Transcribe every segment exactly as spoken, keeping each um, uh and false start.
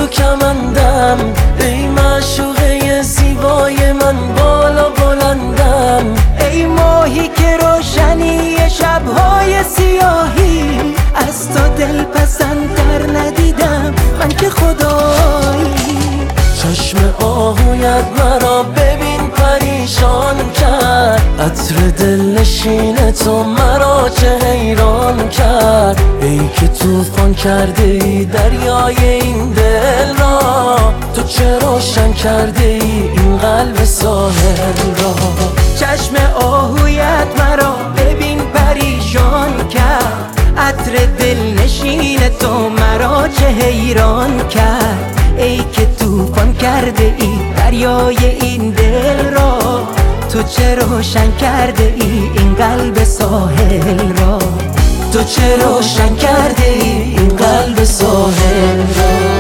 تو کمندم، ای معشوقه زیبای من بالا بلندم. ای ماهی که روشنی شبهای سیاهی، از تو دل پسندتر ندیدم من که خدایی. چشم آهویت مرا ببین پریشان کرد، عطر دلنشین تو مرا چه حیران کرد. ای که طوفان کرده ای دریای این دل را، تو چه روشن کرده ای این قلب ساحل را. چشم آهویت مرا ببین پریشان کرد، عطر دلنشین تو مرا چه حیران کرد. ای که طوفان کرده ای دریای این دل را، تو چه روشن کرده ای این قلب ساحل را. تو چه روشن کرده ای این قلب ساحل را.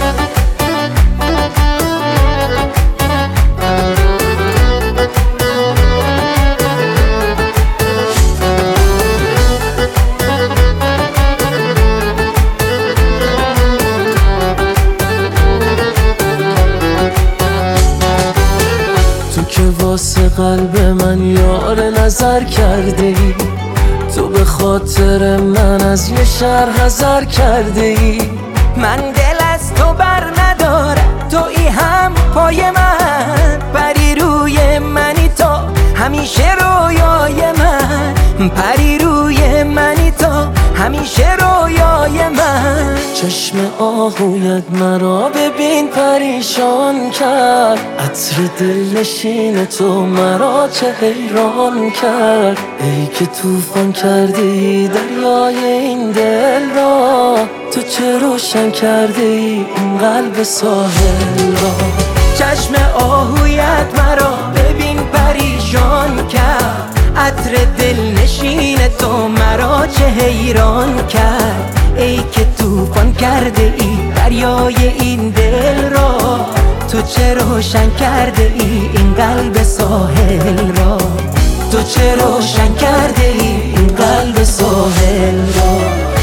که واسه قلب من یار نظر کرده ای، تو به خاطر من از یه شهر حذر کرده ای. من دل از تو بر ندارم، تویی هم پای من، پری روی منی تو همیشه رویای من، پری روی منی تو همیشه رویای من. چشم آهویت مرا ببین پریشان کرد، عطر دلنشین تو مرا چه حیران کرد. ای که طوفان کرده ای دریای این دل را، تو چه روشن کرده ای این قلب ساحل را. چشم آهویت مرا ببین پریشان کرد، عطر دلنشین تو مرا چه حیران کرد. ای که طوفان کرده ای دریای این دل را، تو چه روشن کرده ای این قلب ساحل را. تو چه روشن کرده ای این قلب ساحل را.